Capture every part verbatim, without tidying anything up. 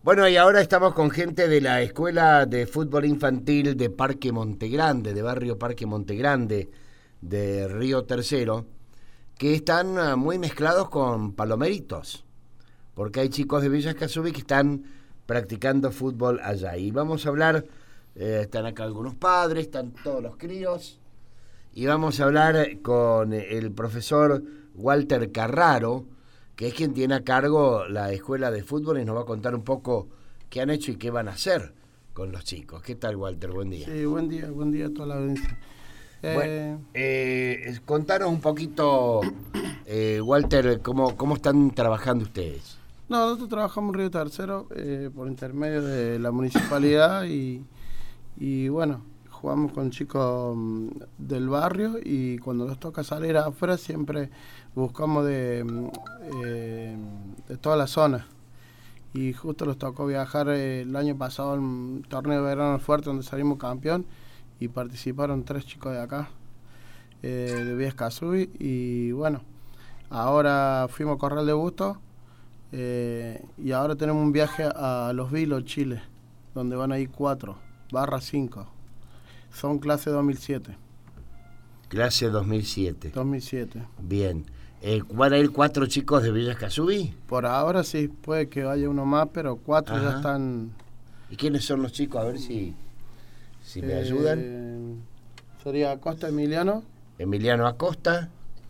Bueno, y ahora estamos con gente de la Escuela de Fútbol Infantil de Parque Montegrande, de Barrio Parque Montegrande, de Río Tercero, que están uh, muy mezclados con palomeritos, porque hay chicos de Villa Escazú que están practicando fútbol allá. Y vamos a hablar, eh, están acá algunos padres, están todos los críos, y vamos a hablar con el profesor Walter Carraro, que es quien tiene a cargo la escuela de fútbol y nos va a contar un poco qué han hecho y qué van a hacer con los chicos. ¿Qué tal, Walter? Buen día. Sí, buen día, buen día a toda la audiencia. Eh... Bueno, eh, contanos un poquito, eh, Walter, cómo, cómo están trabajando ustedes. No, nosotros trabajamos en Río Tercero eh, por intermedio de la municipalidad y, y bueno, jugamos con chicos del barrio y cuando nos toca salir afuera siempre buscamos de, eh, de toda la zona. Y justo nos tocó viajar eh, el año pasado al torneo de verano fuerte donde salimos campeón y participaron tres chicos de acá, eh, de Villa Escazú, y bueno, ahora fuimos a Corral de Bustos eh, y ahora tenemos un viaje a Los Vilos, Chile, donde van a ir cuatro, barra cinco. Son clase dos mil siete. Clase dos mil siete. dos mil siete. Bien. Eh, ¿Van a ir cuatro chicos de Villa Escazú? Por ahora sí, puede que vaya uno más, pero cuatro Ajá. ya están... ¿Y quiénes son los chicos? A ver si, si me eh, ayudan. Sería Acosta Emiliano. Emiliano Acosta.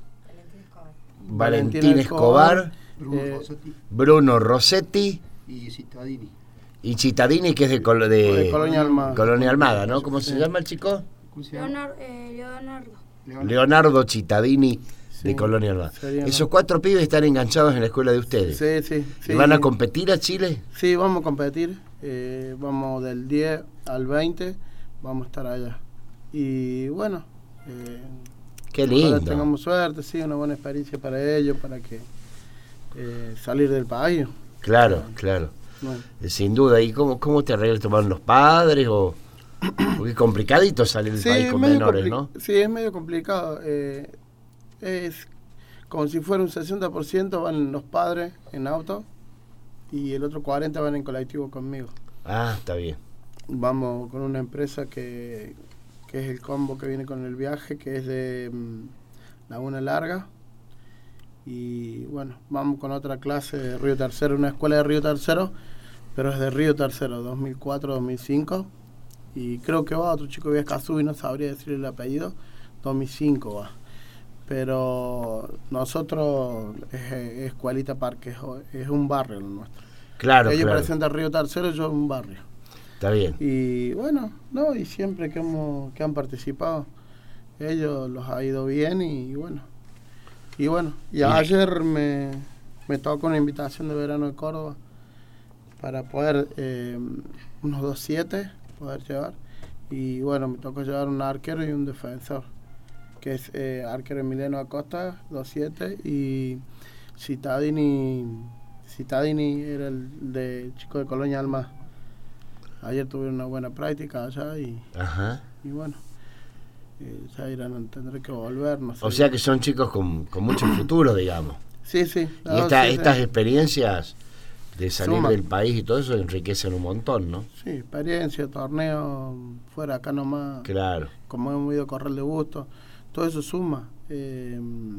Valentín Valentín Escobar. Escobar Bruno, eh, Rossetti. Bruno Rossetti. Y Cittadini. Y Cittadini, que es de, Col de, de Colonia Almada. Colonia Almada, ¿no? ¿Cómo se sí. llama el chico? ¿Cómo se llama? Leonardo. Eh, Leonardo. Leonardo. Leonardo Cittadini, sí, de Colonia Almada. Sería Esos no. cuatro pibes están enganchados en la escuela de ustedes. Sí, sí. ¿Y sí. van a competir a Chile? Sí, vamos a competir. Eh, vamos del diez al veinte, vamos a estar allá. Y bueno... Eh, Qué lindo. Tengamos suerte, sí, una buena experiencia para ellos, para que eh, salir del país. Claro, eh, claro. Bueno. Sin duda. ¿Y cómo, cómo te arreglas? ¿Tomaron los padres o...? Porque es complicadito salir del sí, país con menores, ¿no? Sí, es medio complicado. Eh, es como si fuera un sesenta por ciento van los padres en auto y el otro cuarenta por ciento van en colectivo conmigo. Ah, está bien. Vamos con una empresa que, que es el combo que viene con el viaje, que es de um, Laguna Larga. Y bueno, vamos con otra clase de Río Tercero, una escuela de Río Tercero, pero es de Río Tercero, dos mil cuatro a dos mil cinco. Y creo que va otro chico de Villa Escazú y no sabría decir el apellido, dos mil cinco va. Pero nosotros, es, es Escuelita Parque, es, es un barrio el nuestro. Claro, Ellos claro. presentan Río Tercero, yo un barrio. Está bien. Y bueno, no, y siempre que, hemos, que han participado, ellos los ha ido bien y bueno. Y bueno, y ¿Y? ayer me, me tocó una invitación de verano de Córdoba para poder, eh, unos dos siete, poder llevar. Y bueno, me tocó llevar un arquero y un defensor, que es eh, arquero Emiliano Acosta, dos siete, y Cittadini, Cittadini era el de chico de Colonia Almada. Ayer tuvieron una buena práctica allá y, Ajá. y bueno, eh, ya irán, tendré que volver, no sé. O sea que son chicos con, con mucho futuro, digamos. Sí, sí. Y esta, sí, estas sí. experiencias de salir Suma. del país y todo eso enriquecen un montón, ¿no? Sí, experiencia, torneo, fuera acá nomás. Claro. Como hemos ido a Corral de Bustos, todo eso suma. Eh,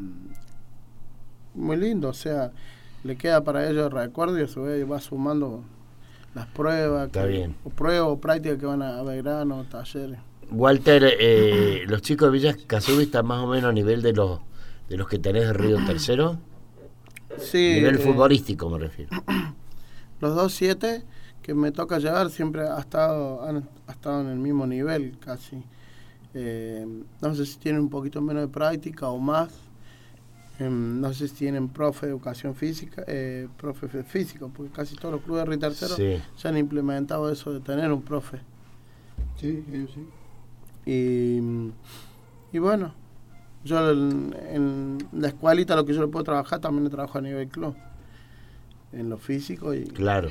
muy lindo, o sea, le queda para ellos el recuerdo y a su vez va sumando las pruebas. Está que, bien. O pruebas o prácticas que van a Belgrano, talleres. Walter, eh, los chicos de Villa Escazú están más o menos a nivel de los de los que tenés de Río Tercero. Sí. Nivel eh, futbolístico me refiero. Los dos siete que me toca llevar siempre ha estado, han ha estado en el mismo nivel casi. Eh, no sé si tienen un poquito menos de práctica o más. Eh, no sé si tienen profe de educación física, eh, profe físico, porque casi todos los clubes de Río Tercero Sí. se han implementado eso de tener un profe. Sí, ellos sí. Y, y bueno, yo en, en la escuelita lo que yo le puedo trabajar también le trabajo a nivel club, en lo físico. Y, Claro.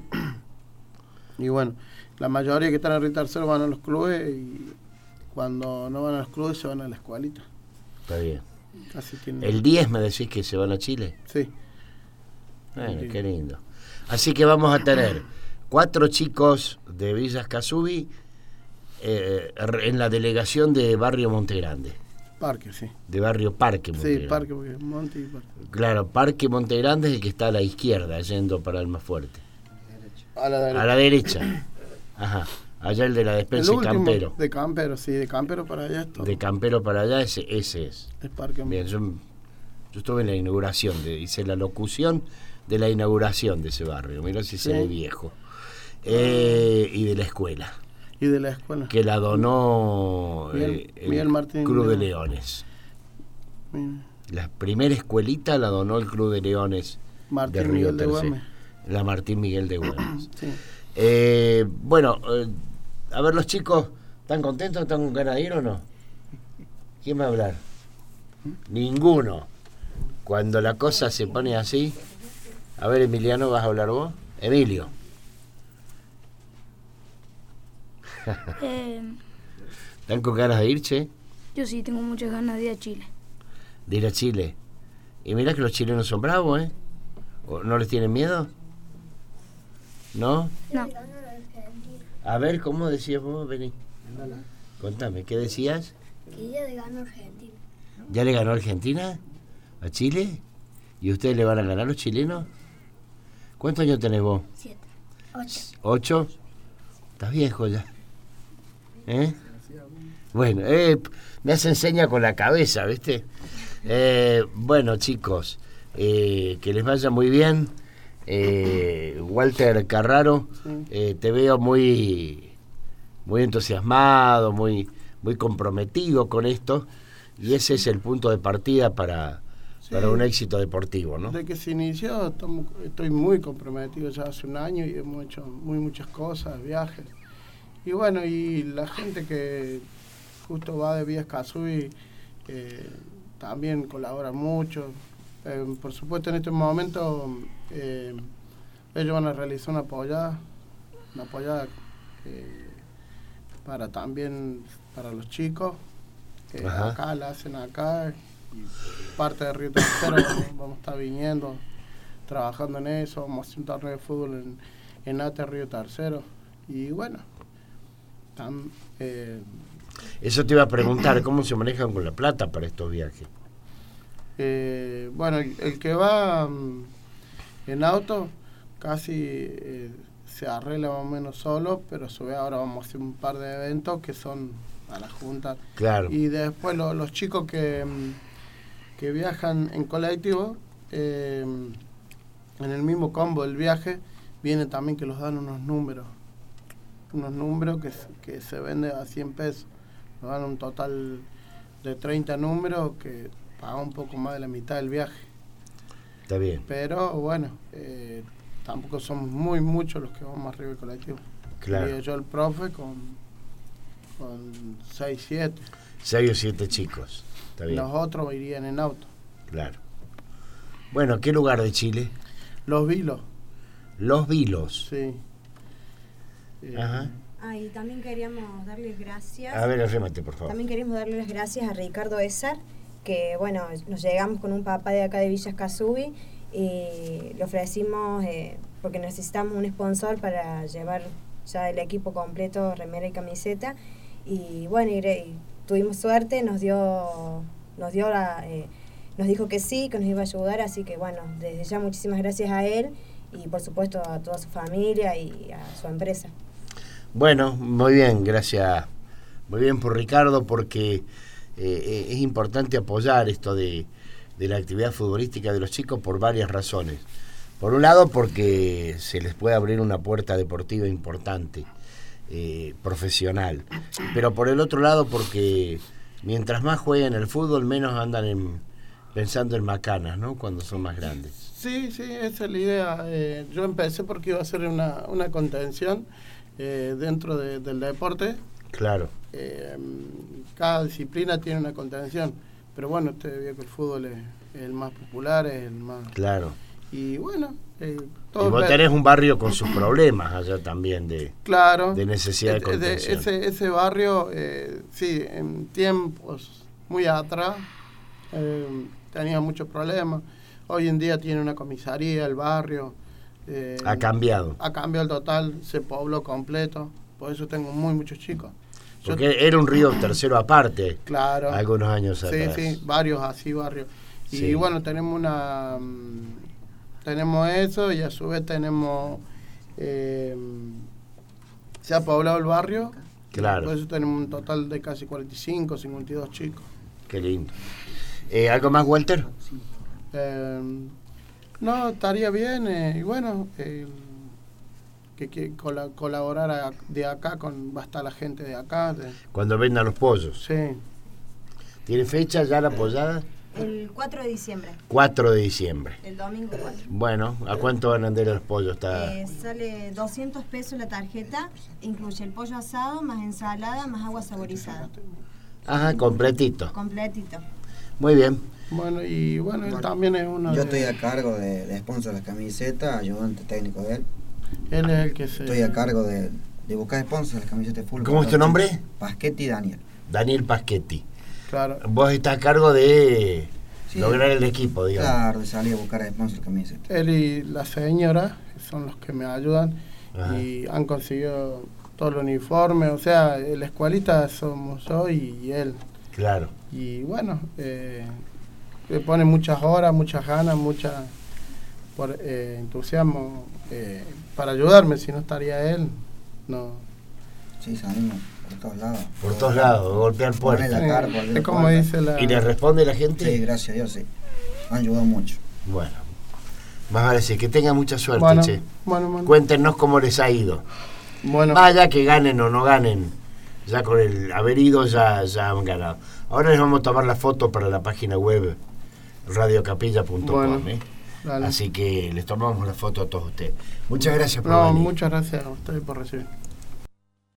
y bueno, la mayoría que están en Río Tercero van a los clubes y cuando no van a los clubes se van a la escuelita. Está bien. Casi tienen... El diez me decís que se van a Chile. Sí. Bueno, Sí. qué lindo. Así que vamos a tener cuatro chicos de Villa Escazú eh, en la delegación de Barrio Montegrande. Parque, sí. De Barrio Parque Montegrande. Sí, Parque, porque Monte y Parque. Claro, Parque Montegrande es el que está a la izquierda, yendo para el más fuerte. A la derecha. A la derecha. Ajá. Allá el de la despensa y Campero. De Campero, sí, de Campero para allá. Esto. De Campero para allá, ese, ese es. El Parque Bien, yo, yo estuve en la inauguración, de, hice la locución de la inauguración de ese barrio. Mirá si Sí. se ve viejo. Eh, y de la escuela. Y de la escuela. Que la donó Miguel- eh, el Miguel Martín Club de León. Leones. Mira, La primera escuelita la donó el Club de Leones Martín de Río Miguel de Tercero. Güemes. La Martín Miguel de Güemes. Sí. Eh, bueno, eh, a ver, los chicos, ¿están contentos? ¿Están con ganas de ir o no? ¿Quién va a hablar? Ninguno. Cuando la cosa se pone así. A ver, Emiliano, ¿vas a hablar vos? Emilio. Eh, ¿Están con ganas de ir, che? yo sí tengo muchas ganas de ir a Chile. De ir a Chile. Y mirá que los chilenos son bravos, ¿eh? ¿O ¿No les tienen miedo? ¿No? No, A ver, ¿cómo decías vos? Vení. Contame, ¿qué decías? Que ya le ganó Argentina. ¿Ya le ganó Argentina a Chile? ¿Y ustedes le van a ganar a los chilenos? ¿Cuántos años tenés vos? Siete. Ocho. ¿Ocho? Estás viejo ya. ¿Eh? Bueno, eh, me hace enseña con la cabeza, ¿viste? Eh, bueno, chicos, eh, que les vaya muy bien. Eh, Walter Carraro, eh, te veo muy, muy entusiasmado, muy, muy comprometido con esto, y ese es el punto de partida para, Sí. para un éxito deportivo, ¿no? Desde que se inició estamos- estoy muy comprometido ya hace un año y hemos hecho muy muchas cosas, viajes. Y bueno, y la gente que justo va de Villa Escazú y eh, también colabora mucho. Eh, por supuesto, en este momento eh, ellos van a realizar una apoyada, una apoyada eh, para también para los chicos, que Ajá. acá la hacen acá. Y parte de Río Tercero vamos, vamos a estar viniendo, trabajando en eso, vamos a hacer un torneo de fútbol en, en Ate Río Tercero. Y bueno, tam- eh, Eso te iba a preguntar, ¿cómo se manejan con la plata para estos viajes? eh, bueno, el, el que va mm, en auto casi eh, se arregla más o menos solo, pero a su vez ahora vamos a hacer un par de eventos que son a la Junta. Claro. Y después lo- los chicos que, mm, que viajan en colectivo, eh, en el mismo combo del viaje, viene también que los dan unos números. Unos números que, se- que se venden a cien pesos. Nos dan un total de treinta números que paga un poco más de la mitad del viaje. Está bien. Pero bueno, eh, tampoco somos muy muchos los que vamos arriba del colectivo. Claro. Iría yo el profe con, con seis, siete. Seis o siete chicos. Está bien. Los otros irían en auto. Claro. Bueno, ¿qué lugar de Chile? Los vilos, Los Vilos. sí. Eh, Ajá. Ah, y también queríamos darles gracias. A ver, arrémate, por favor. También queríamos darle las gracias a Ricardo Esar, que bueno, nos llegamos con un papá de acá de Villa Escazú y le ofrecimos, eh, porque necesitamos un sponsor para llevar ya el equipo completo, remera y camiseta. Y bueno, y, y tuvimos suerte, nos dio, nos dio la, eh, nos dijo que sí, que nos iba a ayudar, así que bueno, desde ya muchísimas gracias a él y por supuesto a toda su familia y a su empresa. Bueno, muy bien, gracias. Muy bien por Ricardo, porque eh, es importante apoyar esto de, de la actividad futbolística de los chicos por varias razones. Por un lado, porque se les puede abrir una puerta deportiva importante, eh, profesional. Pero por el otro lado, porque mientras más jueguen el fútbol, menos andan en, pensando en macanas, ¿no? Cuando son más grandes. Sí, sí, esa es la idea. Eh, yo empecé porque iba a ser una, una contención eh, dentro de, del deporte. Claro. Eh, cada disciplina tiene una contención, pero bueno, usted vio que el fútbol es, es el más popular, es el más... Claro. Y bueno, eh, Y vos tenés un barrio con sus problemas allá también de, claro, de necesidad de es- es contención. ese, ese barrio, eh, sí, en tiempos muy atrás eh, tenía muchos problemas. Hoy en día tiene una comisaría, el barrio, Eh, Ha cambiado. Ha cambiado el total, se pobló completo, por eso tengo muy muchos chicos. Yo- Porque era un río tercero aparte, claro. algunos años Sí, atrás. sí, varios así, barrios. Y Sí. bueno, tenemos una... mm, tenemos eso y a su vez tenemos... eh, se ha poblado el barrio. Claro. Por eso tenemos un total de casi cuarenta y cinco, cincuenta y dos chicos. Qué lindo. Eh, ¿Algo más, Walter? Eh, no, estaría bien. eh, y bueno, eh, que, que cola- colaborar a- de acá con... Va a estar la gente de acá. de- Cuando vendan los pollos. sí. ¿Tiene fecha ya la pollada? El cuatro de diciembre, cuatro de diciembre. el domingo cuatro. Bueno, ¿a cuánto van a vender los pollos? Está... Eh, sale doscientos pesos la tarjeta, incluye el pollo asado, más ensalada, más agua saborizada. Ajá, completito. Completito. Muy bien. Bueno, y bueno, él Bueno, también es uno Yo de... estoy a cargo de, de sponsor de las camisetas, ayudante técnico de él. Él es el que se... Estoy a cargo de, de buscar sponsors de las camisetas de fútbol. ¿Cómo es tu nombre? Pasquetti Daniel. Daniel Paschetti. Claro. Vos estás a cargo de Sí. lograr el equipo, digamos. Claro, de salir a buscar sponsors de camisetas. Él y la señora son los que me ayudan Ajá. y han conseguido todo el uniforme. O sea, en la escuelita somos yo y él. Claro. Y bueno, eh, le pone muchas horas, muchas ganas, mucha por, eh, entusiasmo eh, para ayudarme. Si no estaría él, no. Sí, salimos por todos lados. Por todos lados, golpear Poner puertas. la cara, por Eh, abrir es como puertas. dice la... ¿Y le responde la gente? Sí, gracias a Dios, sí. Han ayudado mucho. Bueno, más vale sí, que tenga mucha suerte, bueno, che. bueno, bueno, Cuéntenos cómo les ha ido. bueno. Vaya que ganen o no ganen, ya con el haber ido ya, ya han ganado. Ahora les vamos a tomar la foto para la página web radio capilla punto com, Bueno, ¿eh? dale. Así que les tomamos la foto a todos ustedes. Muchas gracias por No, venir. muchas gracias a ustedes por recibir.